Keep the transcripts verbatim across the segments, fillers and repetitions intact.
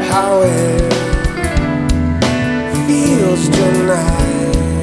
how it feels tonight.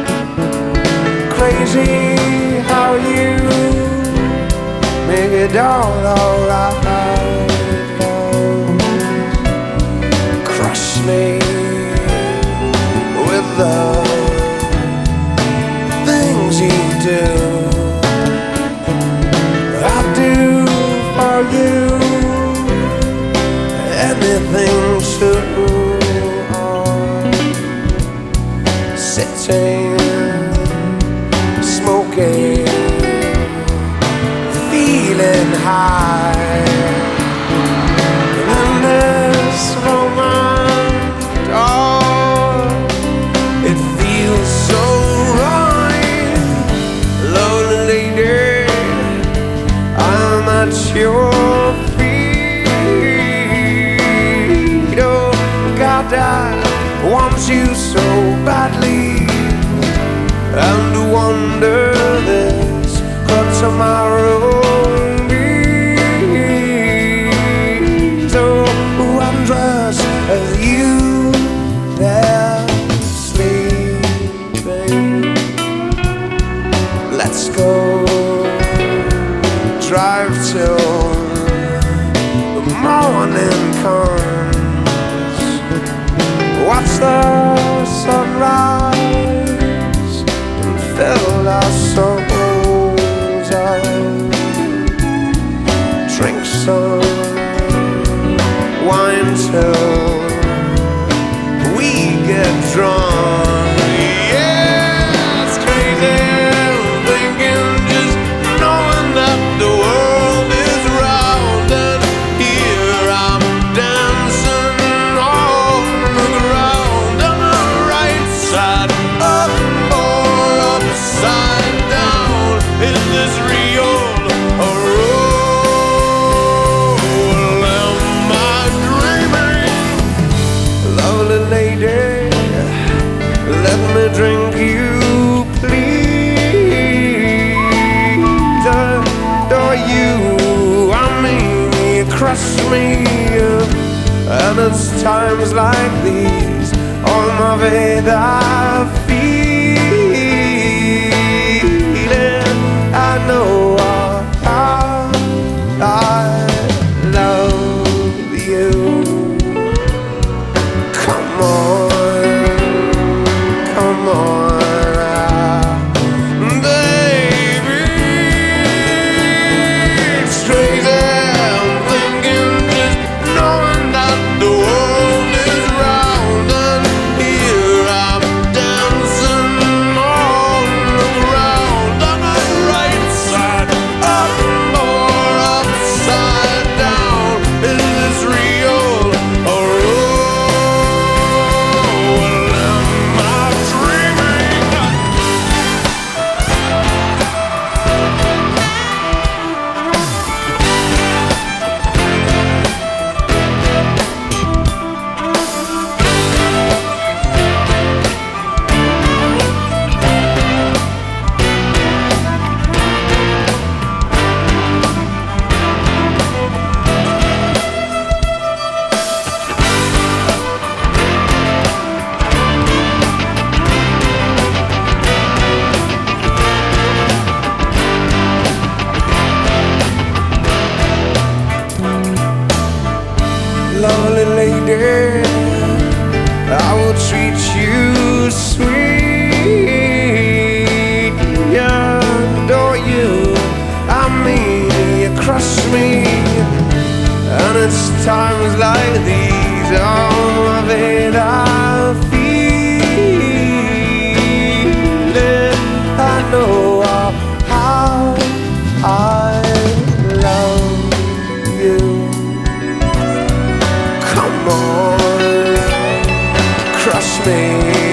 Crazy how you make it all alright. Crush me with the things you do. I'd do for you anything to. Sitting, smoking, feeling high. And this moment, oh, it feels so right. Lonely lady, I'm at your feet. Oh God, I want you so badly, and wonder this could tomorrow be. So undress as you there sleeping. Let's go drive till the morning comes. Watch the sunrise and fill our souls up. Drink some wine till we get drunk. Yeah, it's crazy thinking, just knowing that the world is round, and here I'm dancing on the ground, on the right side up or upside down. Is this real or roll? Am I dreaming? Lovely lady, let me drink you, please. Adore you, I mean, you crush me. And it's times like these, all my faith I feel it. I know how I love you. Come on, come on, baby. It's crazy, I'm thinking, just knowing that the world is round, and here I'm dancing on the ground, on the right side up or upside down. Is this real or roll? Am I dreaming? Lovely lady, I will treat you sweet. Yeah, adore you, I mean, you crush me. And it's times like these, all of it I feel it. I know how I love you. Come on, crush me.